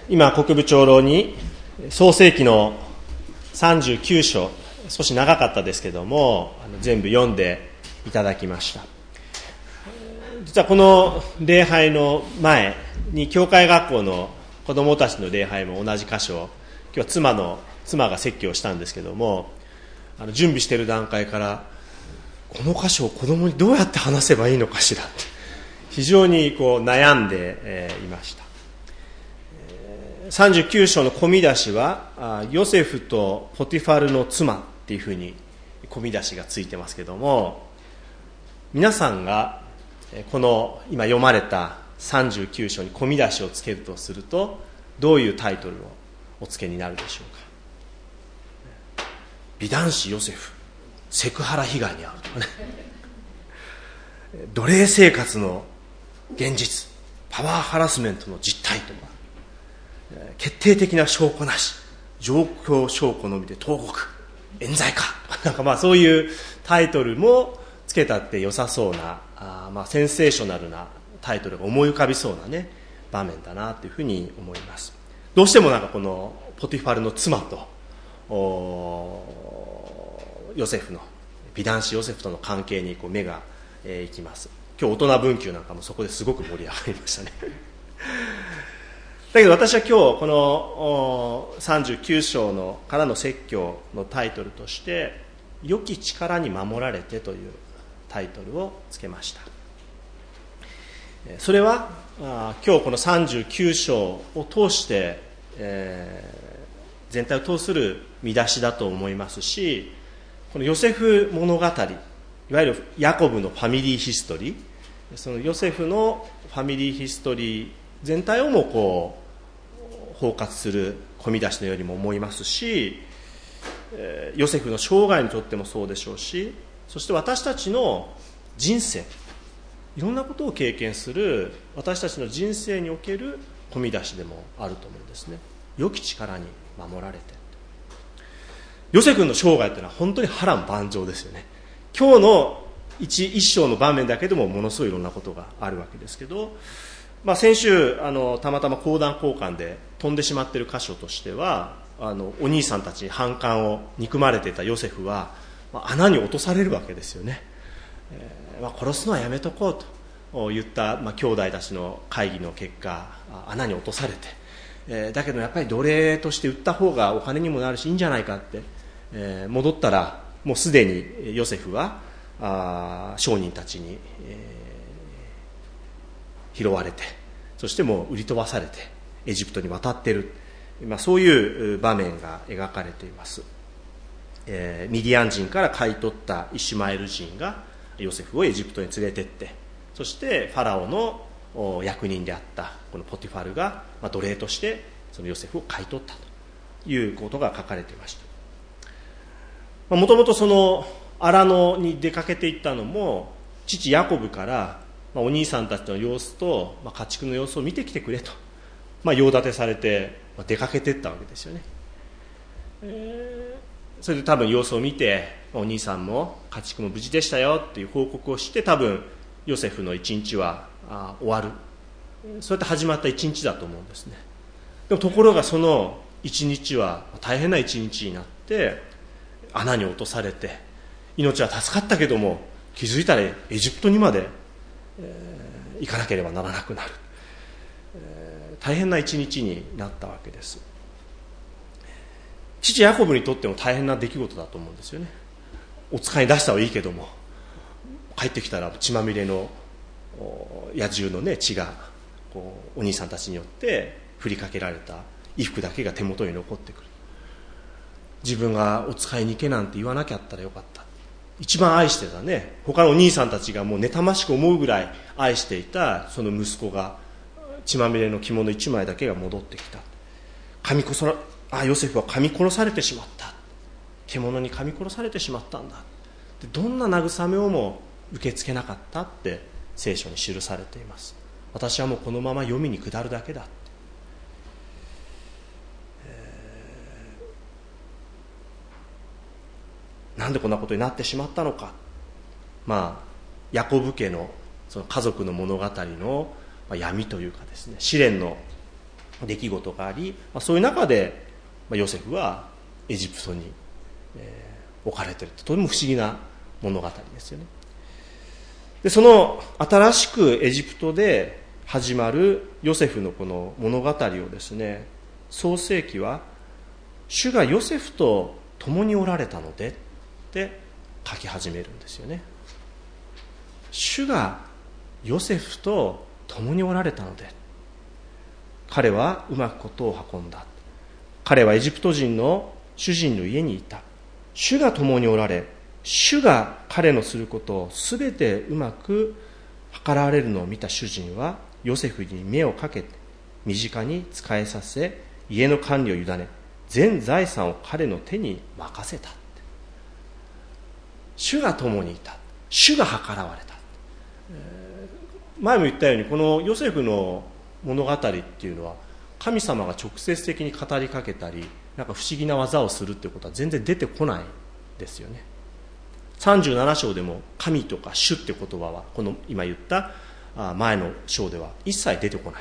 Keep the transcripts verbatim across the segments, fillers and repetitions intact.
今国部長老に創世記のさんじゅうきゅう章、少し長かったですけども全部読んでいただきました。実はこの礼拝の前に教会学校の子どもたちの礼拝も同じ箇所を、今日は妻の妻が説教したんですけども、あの準備している段階からこの箇所を子どもにどうやって話せばいいのかしらって非常にこう悩んで、えー、いました。さんじゅうきゅう章の込み出しはヨセフとポティファルの妻っていうふうに込み出しがついてますけども、皆さんがこの今読まれたさんじゅうきゅう章に込み出しをつけるとするとどういうタイトルをおつけになるでしょうか。美男子ヨセフセクハラ被害に遭うとかね奴隷生活の現実パワーハラスメントの実態とか、決定的な証拠なし状況証拠のみで投獄冤罪かなんかまあそういうタイトルもつけたって良さそうな、あまあセンセーショナルなタイトルが思い浮かびそうなね場面だなというふうに思います。どうしてもなんかこのポティファルの妻とヨセフの美男子ヨセフとの関係にこう目が、えー、いきます。今日大人文集なんかもそこですごく盛り上がりましたねだけど私は今日このさんじゅうきゅう章のからの説教のタイトルとして良き力に守られてというタイトルをつけました。それは今日このさんじゅうきゅう章を通して、えー、全体を通する見出しだと思いますし、このヨセフ物語、いわゆるヤコブのファミリーヒストリー、そのヨセフのファミリーヒストリー全体をもこう包括する込み出しのようにも思いますし、ヨセフの生涯にとってもそうでしょうし、そして私たちの人生、いろんなことを経験する私たちの人生における込み出しでもあると思うんですね。良き力に守られて、ヨセフの生涯というのは本当に波乱万丈ですよね。今日の 一, 一章の場面だけでもものすごいいろんなことがあるわけですけど、まあ、先週あのたまたま講談交換で飛んでしまっている箇所としては、あのお兄さんたちに反感を憎まれていたヨセフは、まあ、穴に落とされるわけですよね。えーまあ、殺すのはやめとこうと言った、まあ、兄弟たちの会議の結果穴に落とされて、えー、だけどやっぱり奴隷として売った方がお金にもなるしいいんじゃないかって、えー、戻ったらもうすでにヨセフはあ商人たちに、えー、拾われて、そしてもう売り飛ばされてエジプトに渡っている、まあ、そういう場面が描かれています。えー、ミディアン人から買い取ったイシュマエル人がヨセフをエジプトに連れてって、そしてファラオの役人であったこのポティファルが、まあ、奴隷としてそのヨセフを買い取ったということが書かれていました。もともとその荒野に出かけていったのも父ヤコブから、まあ、お兄さんたちの様子と、まあ、家畜の様子を見てきてくれと、まあ、用立てされて、まあ、出かけていったわけですよね。えー、それで多分様子を見て、お兄さんも家畜も無事でしたよっていう報告をして、多分ヨセフの一日はあ終わる、そうやって始まった一日だと思うんですね。でもところがその一日は大変な一日になって、穴に落とされて命は助かったけども、気づいたらエジプトにまで、えー、行かなければならなくなる、えー、大変な一日になったわけです。父ヤコブにとっても大変な出来事だと思うんですよね。お使いに出したはいいけども、帰ってきたら血まみれの野獣の、ね、血がこうお兄さんたちによって振りかけられた衣服だけが手元に残ってくる。自分がお使いに行けなんて言わなきゃったらよかった。一番愛してたね、他のお兄さんたちがもう妬ましく思うぐらい愛していたその息子が血まみれの着物一枚だけが戻ってきた。噛み殺さあヨセフは噛み殺されてしまった、獣に噛み殺されてしまったんだ、でどんな慰めをも受け付けなかったって聖書に記されています。私はもうこのまま読みに下るだけだって、えー、なんでこんなことになってしまったのか。まあヤコブ家のその家族の物語の闇というかですね、試練の出来事があり、まあ、そういう中で、まあ、ヨセフはエジプトに、えー、置かれているとても不思議な物語ですよね。でその新しくエジプトで始まるヨセフのこの物語をですね、創世記は主がヨセフと共におられたのでって書き始めるんですよね。主がヨセフと共におられたので、彼はうまくことを運んだ。彼はエジプト人の主人の家にいた。主が共におられ、主が彼のすることをすべてうまく計られるのを見た主人はヨセフに目をかけて身近に仕えさせ、家の管理を委ね、全財産を彼の手に任せた。主が共にいた。主が計らわれた。前も言ったように、このヨセフの物語っていうのは神様が直接的に語りかけたり、なんか不思議な技をするっていうことは全然出てこないですよね。さんじゅうなな章でも神とか主って言葉はこの今言った前の章では一切出てこない。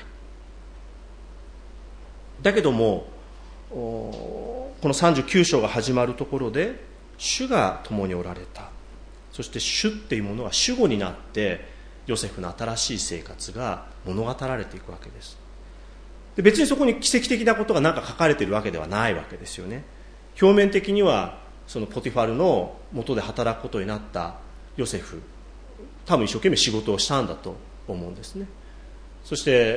だけどもこのさんじゅうきゅう章が始まるところで主が共におられた、そして主っていうものは主語になってヨセフの新しい生活が物語られていくわけです。で別にそこに奇跡的なことが何か書かれているわけではないわけですよね。表面的にはそのポティファルの元で働くことになったヨセフ、多分一生懸命仕事をしたんだと思うんですね。そして、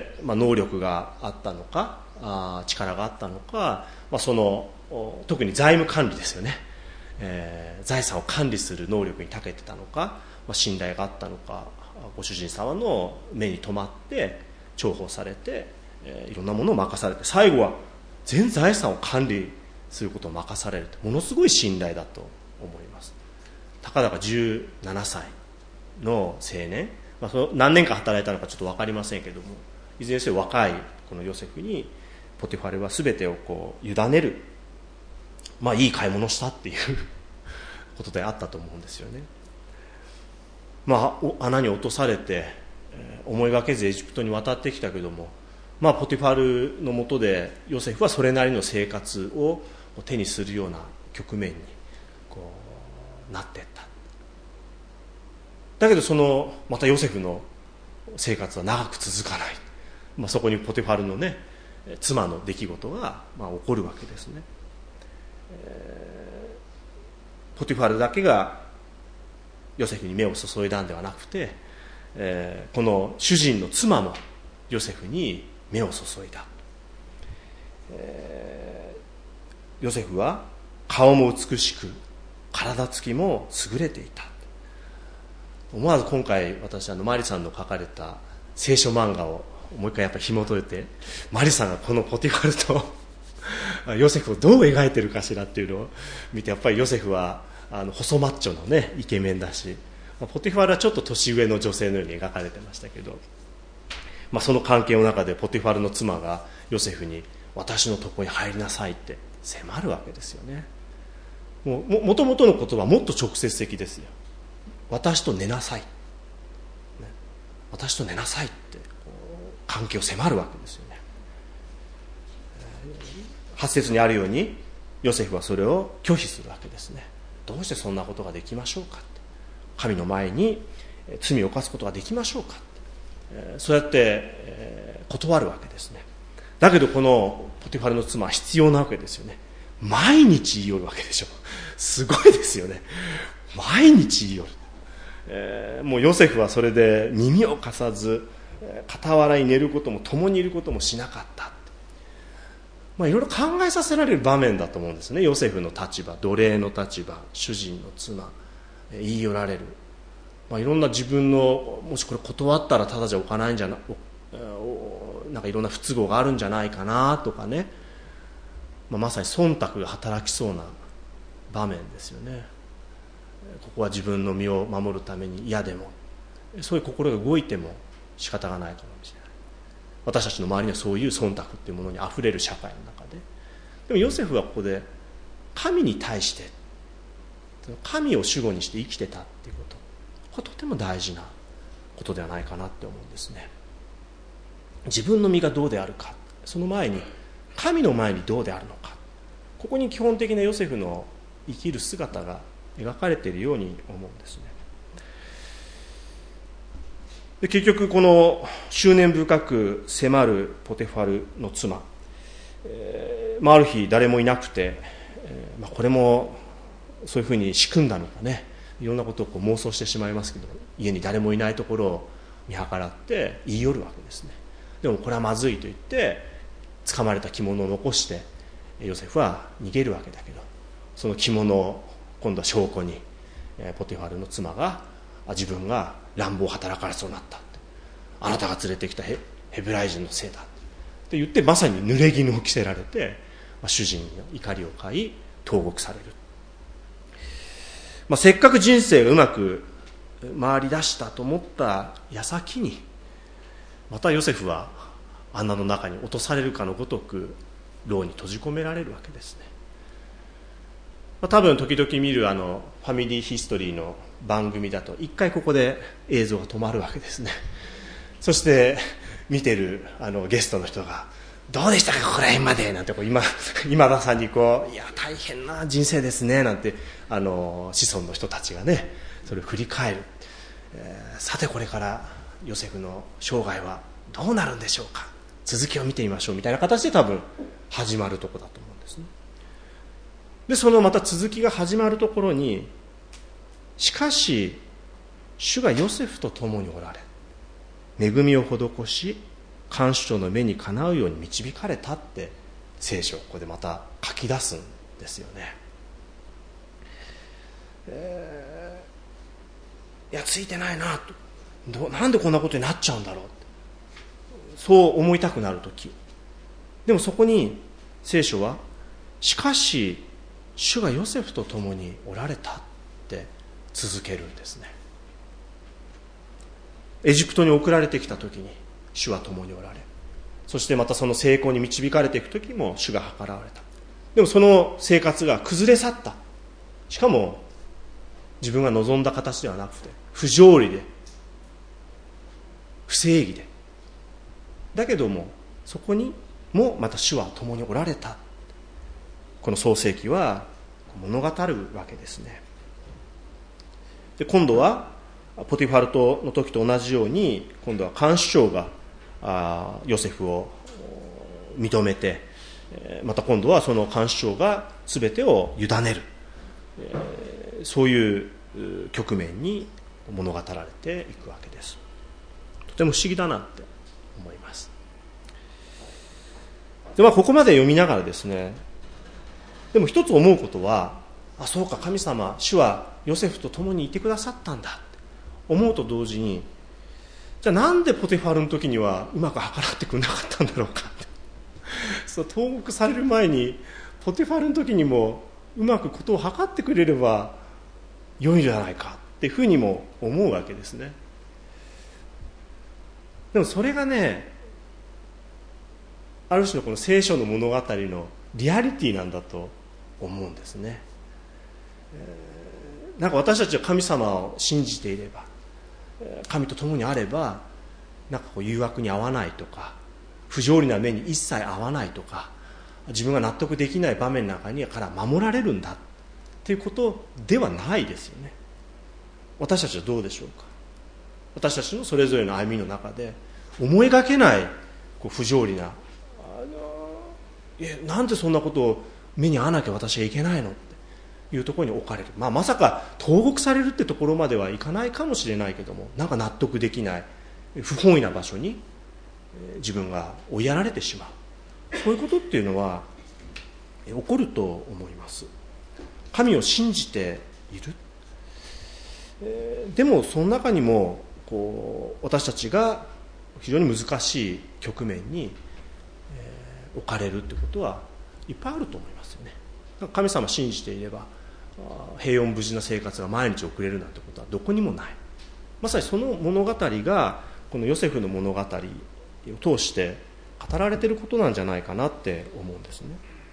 まあ、能力があったのか、あ力があったのか、まあ、その特に財務管理ですよね、えー、財産を管理する能力に長けてたのか、まあ、信頼があったのか、ご主人様の目に留まって重宝されて、えー、いろんなものを任されて、最後は全財産を管理することを任されると、ものすごい信頼だと思います。たかだかじゅうななさいの青年、まあ、その何年か働いたのかちょっと分かりませんけども、いずれにせよ若いこのヨセフにポティファルは全てをこう委ねる、まあいい買い物したっていうことであったと思うんですよね。まあ穴に落とされて、えー、思いがけずエジプトに渡ってきたけども、まあ、ポティファルの下でヨセフはそれなりの生活を手にするような局面にこうなっていった。だけどそのまたヨセフの生活は長く続かない、まあ、そこにポティファルのね妻の出来事がまあ起こるわけですね、えー、ポティファルだけがヨセフに目を注いだんではなくて、えー、この主人の妻もヨセフに目を注いだ、えー、ヨセフは顔も美しく体つきも優れていた。思わず今回私あのマリさんの書かれた聖書漫画をもう一回やっぱり紐解いて、マリさんがこのポティファルとヨセフをどう描いてるかしらっていうのを見て、やっぱりヨセフはあの細マッチョのねイケメンだし、ポティファルはちょっと年上の女性のように描かれてましたけど、まあ、その関係の中でポティファルの妻がヨセフに私のとこに入りなさいって迫るわけですよね。もうもともとの言葉はもっと直接的ですよ。私と寝なさい、ね、私と寝なさいって関係を迫るわけですよね。はち節にあるようにヨセフはそれを拒否するわけですね。どうしてそんなことができましょうかって、神の前に罪を犯すことができましょうかって、そうやって断るわけですね。だけどこのポティファルの妻は必要なわけですよね。毎日言いよるわけでしょ。すごいですよね。毎日言いよる、えー、もうヨセフはそれで耳を貸さず、傍らに寝ることも共にいることもしなかった。まあ、いろいろ考えさせられる場面だと思うんですね。ヨセフの立場、奴隷の立場、主人の妻、言い寄られる、まあ、いろんな自分のもしこれ断ったらただじゃ置かないんじゃな、なんかいろんな不都合があるんじゃないかなとかね、まあ、まさに忖度が働きそうな場面ですよね。ここは自分の身を守るために嫌でも、そういう心が動いても仕方がないかもしれない。私たちの周りにはそういう忖度っていうものにあふれる社会の中で、でもヨセフはここで神に対して神を主語にして生きてたっていうこと、これとても大事なことではないかなって思うんですね。自分の身がどうであるか、 その前に神の前にどうであるのか、ここに基本的なヨセフの生きる姿が描かれているように思うんですね。で結局この執念深く迫るポテファルの妻、えーまあ、ある日誰もいなくて、えーまあ、これもそういうふうに仕組んだのかね、いろんなことをこう妄想してしまいますけど、家に誰もいないところを見計らって言い寄るわけですね。でもこれはまずいと言って掴まれた着物を残してヨセフは逃げるわけだけど、その着物を今度は証拠にポティファルの妻が自分が乱暴を働かれそうになったって、あなたが連れてきた ヘ, ヘブライ人のせいだって言って、まさに濡れ衣を着せられて主人の怒りを買い投獄される。まあ、せっかく人生がうまく回り出したと思った矢先にまたヨセフは穴の中に落とされるかのごとく牢に閉じ込められるわけですね。まあ、多分時々見るあのファミリーヒストリーの番組だと一回ここで映像が止まるわけですね。そして見てるあのゲストの人がどうでしたかここら辺までなんてこう 今, 今田さんにこういや大変な人生ですねなんてあの子孫の人たちがねそれを振り返る、えー、さてこれからヨセフの生涯はどうなるんでしょうか、続きを見てみましょうみたいな形で多分始まるところだと思うんですね。でそのまた続きが始まるところに、しかし主がヨセフと共におられ恵みを施し看守長の目にかなうように導かれたって聖書をここでまた書き出すんですよね。えー、いやついてないなと、どなんでこんなことになっちゃうんだろうってそう思いたくなるとき、でもそこに聖書はしかし主がヨセフと共におられたって続けるんですね。エジプトに送られてきたときに主は共におられ、そしてまたその成功に導かれていくときも主が計らわれた。でもその生活が崩れ去った。しかも自分が望んだ形ではなくて不条理で不正義で、だけどもそこにもまた主は共におられた。この創世記は物語るわけですね。で今度はポティファルトの時と同じように今度は看守長があヨセフを認めて、また今度はその看守長が全てを委ねる、えー、そういう局面に物語られていくわけです。とても不思議だなって思います。で、まあ、ここまで読みながらですね、でも一つ思うことは、あ、そうか神様主はヨセフと共にいてくださったんだって思うと同時に、じゃあなんでポティファルの時にはうまく計らってくれなかったんだろうかってそう投獄される前にポティファルの時にもうまくことを計ってくれれば良いんじゃないかっていうふうにも思うわけですね。でもそれがね、ある種のこの聖書の物語のリアリティなんだと思うんですね。えー、なんか私たちは神様を信じていれば、神と共にあれば、なんかこう誘惑に合わないとか、不条理な目に一切合わないとか、自分が納得できない場面の中にから守られるんだっていうことではないですよね。私たちはどうでしょうか。私たちのそれぞれの歩みの中で思いがけないこう不条理な、あのいやなんでそんなことを目に合わなきゃ私はいけないのっていうところに置かれる、まあ、まさか投獄されるってところまではいかないかもしれないけども、なんか納得できない不本意な場所に自分が追いやられてしまう、そういうことっていうのは起こると思います。神を信じている、えー、でもその中にもこう私たちが非常に難しい局面に、えー、置かれるってことはいっぱいあると思いますよね。神様を信じていれば平穏無事な生活が毎日送れるなんてことはどこにもない。まさにその物語がこのヨセフの物語を通して語られていることなんじゃないかなって思うんですね。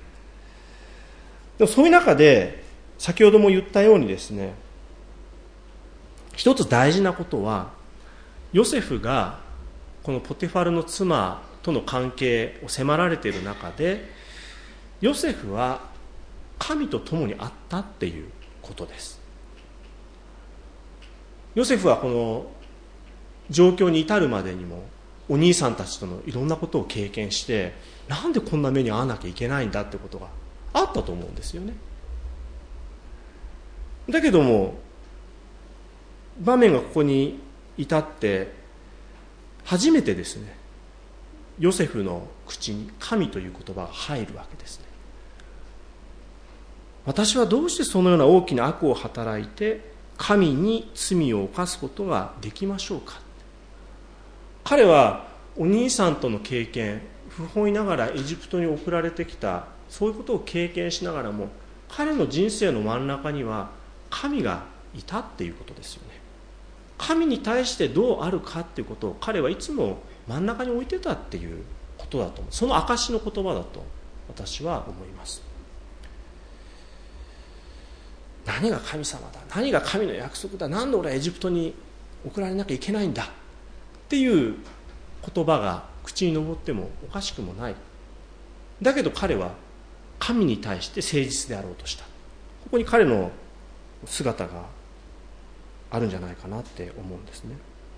でもそういう中で先ほども言ったようにですね、一つ大事なことはヨセフがこのポティファルの妻との関係を迫られている中で、ヨセフは神と共にあったっていうことです。ヨセフはこの状況に至るまでにもお兄さんたちとのいろんなことを経験して、なんでこんな目に遭わなきゃいけないんだってことがあったと思うんですよね。だけども場面がここに至って初めてですね、ヨセフの口に神という言葉が入るわけですね。私はどうしてそのような大きな悪を働いて神に罪を犯すことができましょうか。彼はお兄さんとの経験、不本意ながらエジプトに送られてきた、そういうことを経験しながらも、彼の人生の真ん中には神がいたっていうことですよね。神に対してどうあるかっていうことを彼はいつも真ん中に置いてたっていうことだと思う。その証の言葉だと私は思います。何が神様だ、何が神の約束だ、なんで俺はエジプトに送られなきゃいけないんだっていう言葉が口に上ってもおかしくもない。だけど彼は神に対して誠実であろうとした。ここに彼の姿があるんじゃないかなって思うんですね。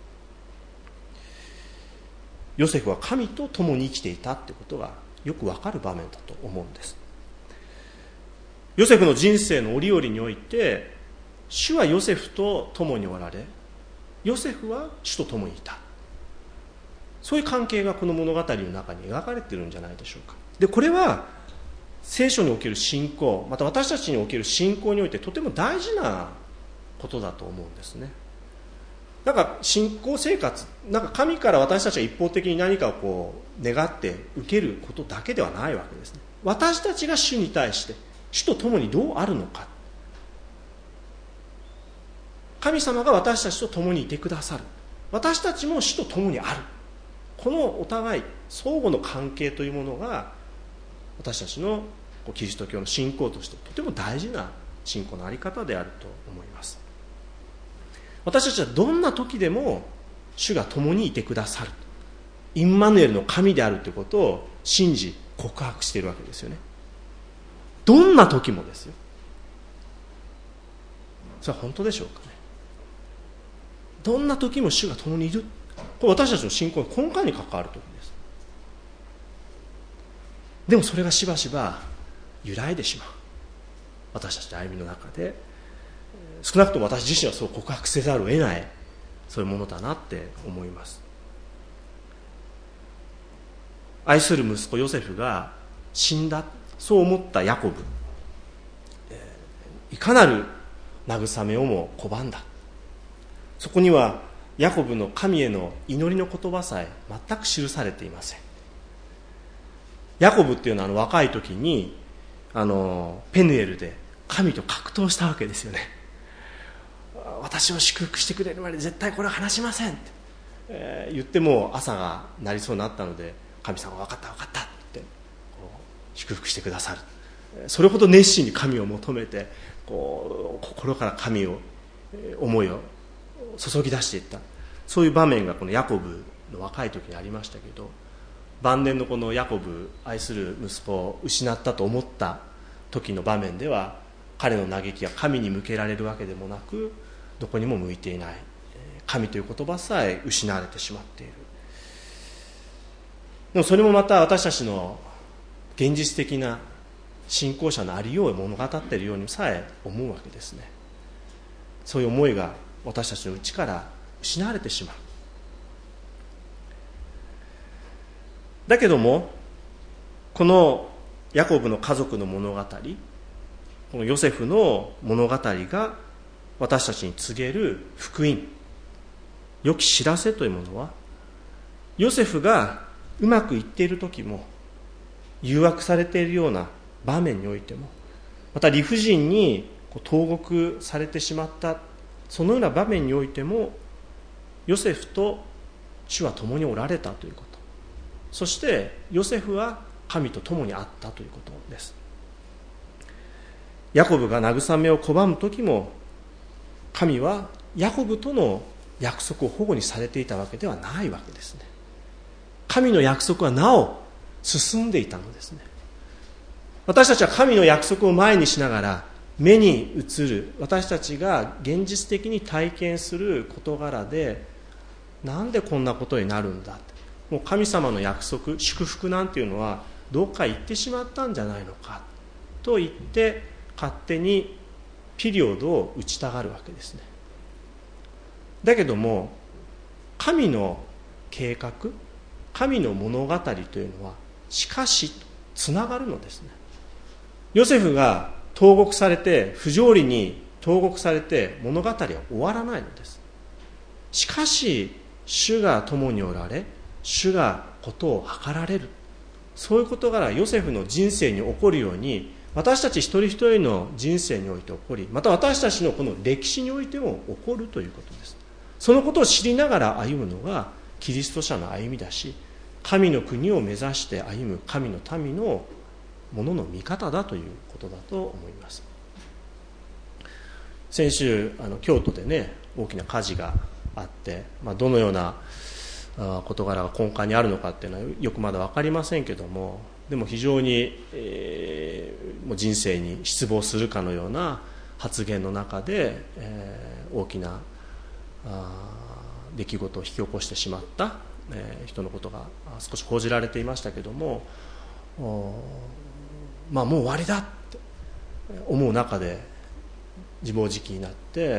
ヨセフは神と共に生きていたってことがよくわかる場面だと思うんです。ヨセフの人生の折々において、主はヨセフと共におられ、ヨセフは主と共にいた。そういう関係がこの物語の中に描かれているんじゃないでしょうか。で、これは聖書における信仰、また私たちにおける信仰においてとても大事なことだと思うんですね。なんか信仰生活、なんか神から私たちが一方的に何かをこう願って受けることだけではないわけですね。私たちが主に対して主と共にどうあるのか、神様が私たちと共にいてくださる、私たちも主と共にある、このお互い相互の関係というものが私たちのキリスト教の信仰としてとても大事な信仰の在り方であると思います。私たちはどんな時でも主が共にいてくださる、インマヌエルの神であるということを信じ告白しているわけですよね。どんな時もですよ。それは本当でしょうかね。どんな時も主が共にいる、これ私たちの信仰の根幹に関わる時です。でもそれがしばしば揺らいでしまう、私たちの歩みの中で。少なくとも私自身はそう告白せざるを得ない、そういうものだなって思います。愛する息子ヨセフが死んだ、そう思ったヤコブ、いかなる慰めをも拒んだ。そこにはヤコブの神への祈りの言葉さえ全く記されていません。ヤコブっていうのはあの若い時にあのペヌエルで神と格闘したわけですよね。私を祝福してくれるまで絶対これは話しませんって、えー、言っても朝がなりそうになったので、神様が分かった分かったってこう祝福してくださる。それほど熱心に神を求めて、こう心から神を思いを注ぎ出していった、そういう場面がこのヤコブの若い時にありましたけど、晩年のこのヤコブ、愛する息子を失ったと思った時の場面では、彼の嘆きが神に向けられるわけでもなく、どこにも向いていない、神という言葉さえ失われてしまっている。でもそれもまた私たちの現実的な信仰者のありようを物語っているようにさえ思うわけですね。そういう思いが私たちの内から失われてしまう。だけどもこのヤコブの家族の物語、このヨセフの物語が私たちに告げる福音、良き知らせというものは、ヨセフがうまくいっている時も、誘惑されているような場面においても、また理不尽に投獄されてしまったそのような場面においても、ヨセフと主は共におられたということ、そしてヨセフは神と共にあったということです。ヤコブが慰めを拒む時も、神はヤコブとの約束を保護にされていたわけではないわけですね。 神の約束はなお進んでいたのですね。私たちは神の約束を前にしながら、目に映る私たちが現実的に体験する事柄で、なんでこんなことになるんだって、もう神様の約束、祝福なんていうのはどっか行ってしまったんじゃないのかと言って、勝手にピリオドを打ちたがるわけですね。だけども神の計画、神の物語というのはしかしつながるのですね。ヨセフが投獄されて、不条理に投獄されて物語は終わらないのです。しかし主が共におられ、主がことを計られる、そういう事柄がヨセフの人生に起こるように、私たち一人一人の人生において起こり、また私たちのこの歴史においても起こるということです。そのことを知りながら歩むのがキリスト者の歩みだし、神の国を目指して歩む神の民のものの見方だということだと思います。先週あの京都でね、大きな火事があって、まあ、どのような事柄が根幹にあるのかっていうのはよくまだ分かりませんけども、でも非常に、えー、もう人生に失望するかのような発言の中で、えー、大きなあ出来事を引き起こしてしまった、えー、人のことが少し報じられていましたけども、まあもう終わりだって思う中で自暴自棄になって、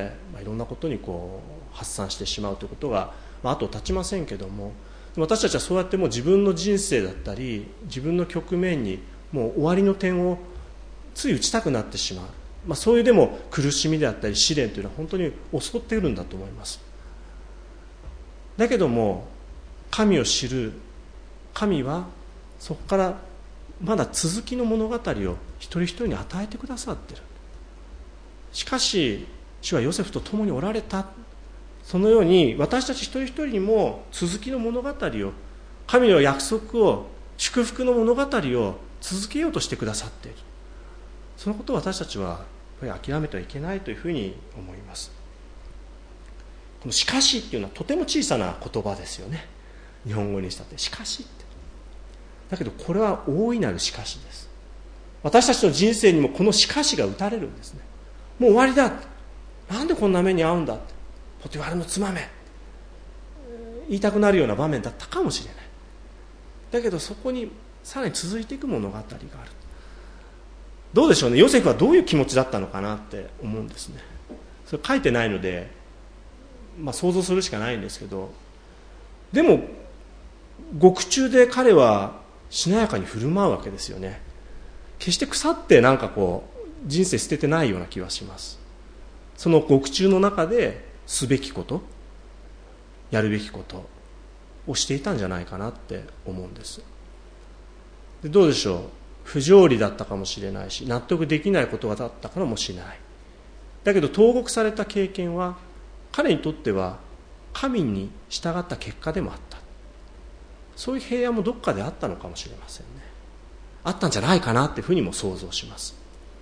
まあ、いろんなことにこう発散してしまうということが、まあ、後を絶ちませんけども、私たちはそうやってもう自分の人生だったり自分の局面にもう終わりの点をつい打ちたくなってしまう、まあ、そういうでも苦しみであったり試練というのは本当に襲っているんだと思います。だけども神を知る神はそこからまだ続きの物語を一人一人に与えてくださっている。しかし主はヨセフと共におられた。そのように私たち一人一人にも続きの物語を、神の約束を、祝福の物語を続けようとしてくださっている。そのことを私たちはやっぱり諦めてはいけないというふうに思います。このしかしっていうのはとても小さな言葉ですよね。日本語にしたってしかしって、だけどこれは大いなるしかしです。私たちの人生にもこのしかしが打たれるんですね。もう終わりだ、なんでこんな目に遭うんだって、ポティファラのつまめ言いたくなるような場面だったかもしれない。だけどそこにさらに続いていく物語がある。どうでしょうね、ヨセフはどういう気持ちだったのかなって思うんですね。それ書いてないので、まあ、想像するしかないんですけど、でも獄中で彼はしなやかに振る舞うわけですよね。決して腐ってなんかこう人生捨ててないような気はします。その獄中の中ですべきこと、やるべきことをしていたんじゃないかなって思うんです。でどうでしょう、不条理だったかもしれないし、納得できないことだったかもしれない。だけど投獄された経験は彼にとっては神に従った結果でもあった。そういう平安もどっかであったのかもしれませんね。あったんじゃないかなっていうふうにも想像します。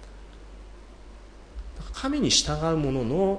神に従う者の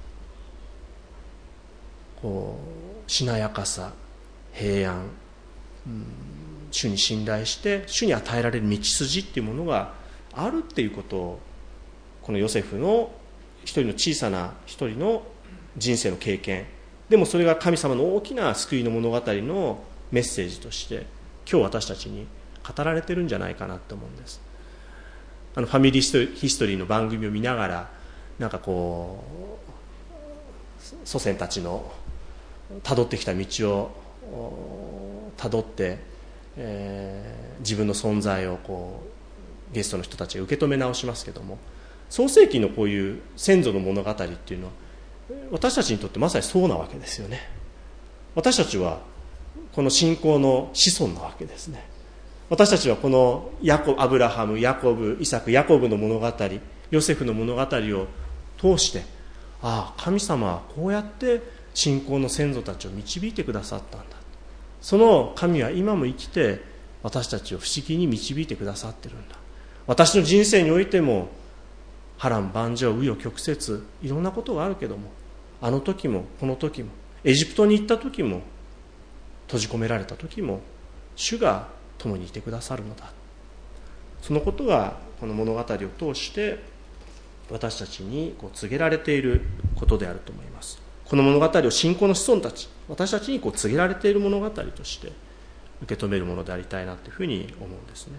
こうしなやかさ、平安、うん、主に信頼して主に与えられる道筋っていうものがあるっていうことを、このヨセフの一人の小さな一人の人生の経験でも、それが神様の大きな救いの物語のメッセージとして今日私たちに語られてるんじゃないかなと思うんです。あのファミリーヒストリーの番組を見ながら、なんかこう祖先たちのたどってきた道をたどって、えー、自分の存在をこうゲストの人たちが受け止め直しますけども、創世記のこういう先祖の物語っていうのは私たちにとってまさにそうなわけですよね。私たちはこの信仰の子孫なわけですね。私たちはこのヤコアブラハム、ヤコブ、イサク、ヤコブの物語、ヨセフの物語を通して、ああ神様はこうやって信仰の先祖たちを導いてくださったんだ、その神は今も生きて私たちを不思議に導いてくださってるんだ。私の人生においても波乱万丈、紆余曲折、いろんなことがあるけども、あの時もこの時も、エジプトに行った時も、閉じ込められた時も、 主が共にいてくださるのだ。そのことがこの物語を通して私たちにこう告げられていることであると思います。この物語を信仰の子孫たち、私たちにこう告げられている物語として受け止めるものでありたいなというふうに思うんですね。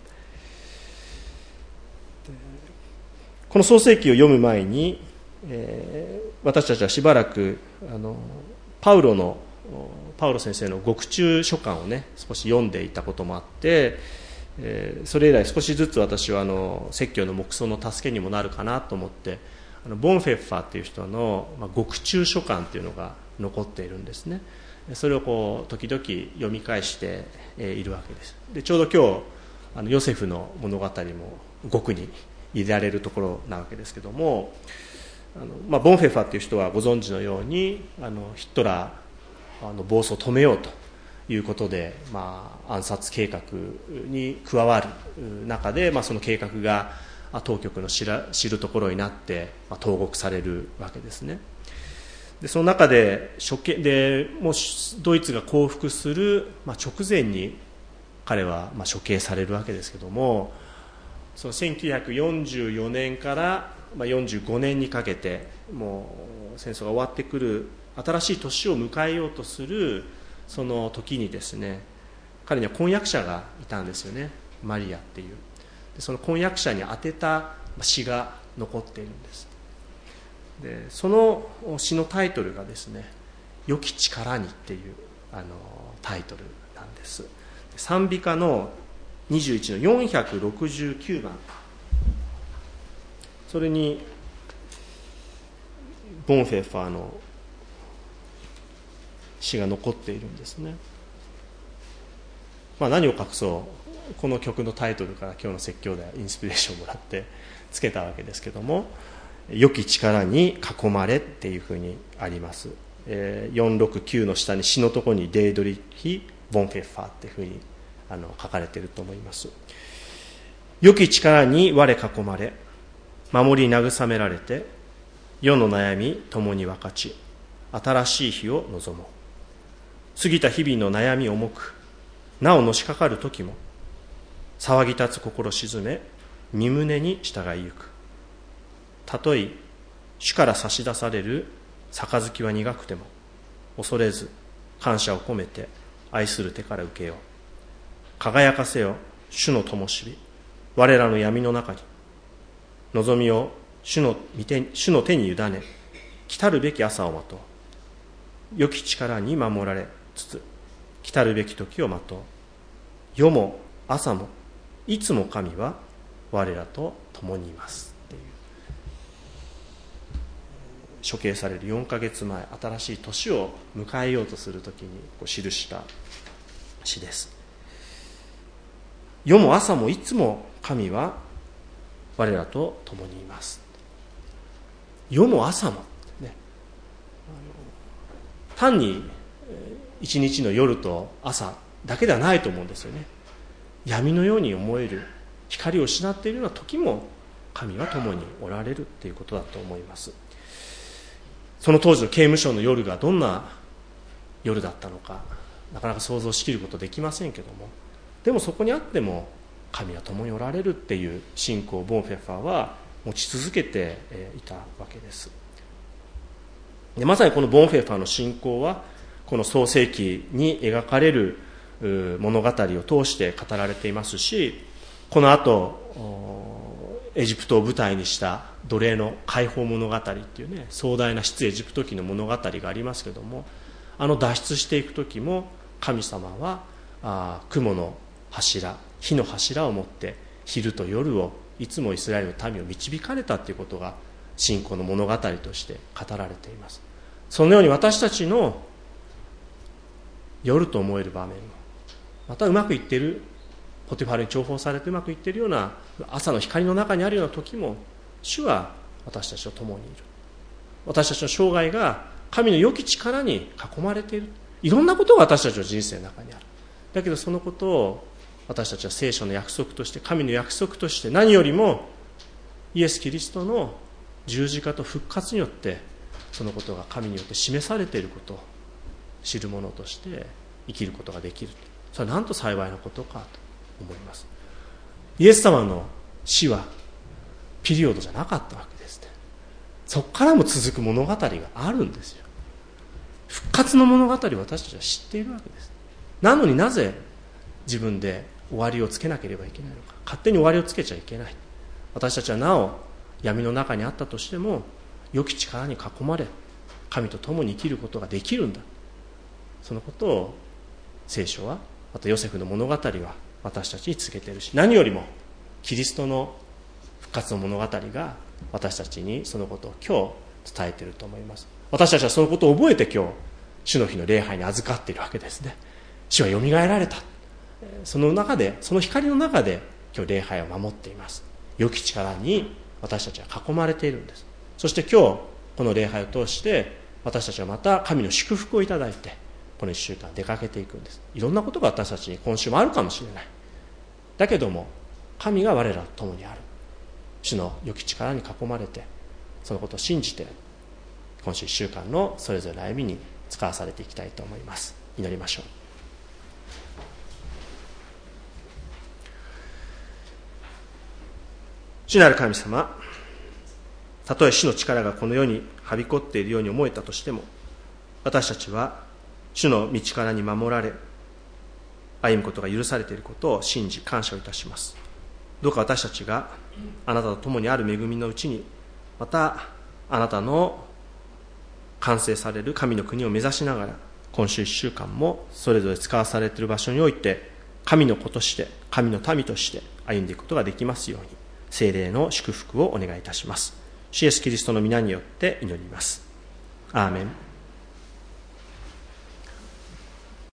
この創世記を読む前に、えー、私たちはしばらくあのパウロのパウロ先生の獄中書簡をね少し読んでいたこともあって、えー、それ以来少しずつ私はあの説教の黙想の助けにもなるかなと思ってあのボンフェッファーという人の、まあ、獄中書簡というのが残っているんですね。それをこう時々読み返しているわけです。でちょうど今日あのヨセフの物語も獄に入れられるところなわけですけども、あの、まあ、ボンフェッファーという人はご存知のようにあのヒットラーあの暴走を止めようということで、まあ、暗殺計画に加わる中で、まあ、その計画が当局の知ら知るところになって、まあ、投獄されるわけですね。でその中で処刑でもうドイツが降伏する、まあ、直前に彼はまあ処刑されるわけですけども、そのせんきゅうひゃくよんじゅうよねんからまあよんじゅうごねんにかけてもう戦争が終わってくる新しい年を迎えようとするその時にですね、彼には婚約者がいたんですよね、マリアっていう。でその婚約者に宛てた詩が残っているんです。でその詩のタイトルがですね、良き力にっていうあのタイトルなんです。賛美歌のにじゅういちのよんひゃくろくじゅうきゅうばん、それにボンフェッファーの詩が残っているんですね。まあ、何を隠そうこの曲のタイトルから今日の説教でインスピレーションをもらってつけたわけですけども、良き力に囲まれっていうふうにあります。えー、よんろくきゅうの下に詩のところにデイドリヒ・ボンフェッファーっていうふうにあの書かれていると思います。良き力に我囲まれ、守り慰められて、世の悩み共に分かち、新しい日を望もう。過ぎた日々の悩み重く、なおのしかかる時も、騒ぎ立つ心静め、身胸に従いゆく。たとえ主から差し出される杯は苦くても、恐れず感謝を込めて愛する手から受けよう。輝かせよ主の灯火、我らの闇の中に。望みを主の手、主の手に委ね、来たるべき朝を待とう。良き力に守られつつ、来たるべき時を待とう。夜も朝もいつも神は我らと共にいますっていう、処刑されるよんかげつまえ、新しい年を迎えようとするときにこう記した詩です。夜も朝もいつも神は我らと共にいます。夜も朝も、ね、あの単に一日の夜と朝だけではないと思うんですよね。闇のように思える、光を失っているような時も神は共におられるということだと思います。その当時の刑務所の夜がどんな夜だったのか、なかなか想像しきることできませんけども、でもそこにあっても神は共におられるっていう信仰をボンフェッファーは持ち続けていたわけです。でまさにこのボンフェッファーの信仰はこの創世記に描かれる物語を通して語られていますし、この後エジプトを舞台にした奴隷の解放物語っていうね、壮大な出エジプト記の物語がありますけども、あの脱出していく時も神様はあ雲の柱、火の柱を持って昼と夜をいつもイスラエルの民を導かれたということが信仰の物語として語られています。そのように私たちの夜と思える場面も、またうまくいっている、ポティファルに重宝されてうまくいっているような朝の光の中にあるような時も、主は私たちと共にいる。私たちの生涯が神の良き力に囲まれている。いろんなことが私たちの人生の中にある。だけどそのことを私たちは聖書の約束として、神の約束として、何よりもイエス・キリストの十字架と復活によってそのことが神によって示されていることを知る者として生きることができる。 それはなんと幸いなことかと思います。イエス様の死はピリオドじゃなかったわけですね。そこからも続く物語があるんですよ。復活の物語を私たちは知っているわけです。なのになぜ自分で終わりをつけなければいけないのか。勝手に終わりをつけちゃいけない。私たちはなお闇の中にあったとしても、良き力に囲まれ神と共に生きることができるんだ。そのことを聖書は、またヨセフの物語は私たちに告げているし、何よりもキリストの復活の物語が私たちにそのことを今日伝えていると思います。私たちはそのことを覚えて今日主の日の礼拝に預かっているわけですね。主はよみがえられた。その中で、その光の中で今日礼拝を守っています。良き力に私たちは囲まれているんです。そして今日この礼拝を通して私たちはまた神の祝福をいただいて、このいっしゅうかん出かけていくんです。いろんなことが私たちに今週もあるかもしれない。だけども神が我らと共にある。主の良き力に囲まれて、そのことを信じて今週いっしゅうかんのそれぞれの歩みに使わされていきたいと思います。祈りましょう。主なる神様、たとえ主の力がこの世にはびこっているように思えたとしても、私たちは主の道からに守られ歩むことが許されていることを信じ感謝をいたします。どうか私たちがあなたと共にある恵みのうちに、またあなたの完成される神の国を目指しながら、今週いっしゅうかんもそれぞれ使わされている場所において神の子として、神の民として歩んでいくことができますように、聖霊の祝福をお願いいたします。主イエスキリストの皆によって祈ります。アーメン。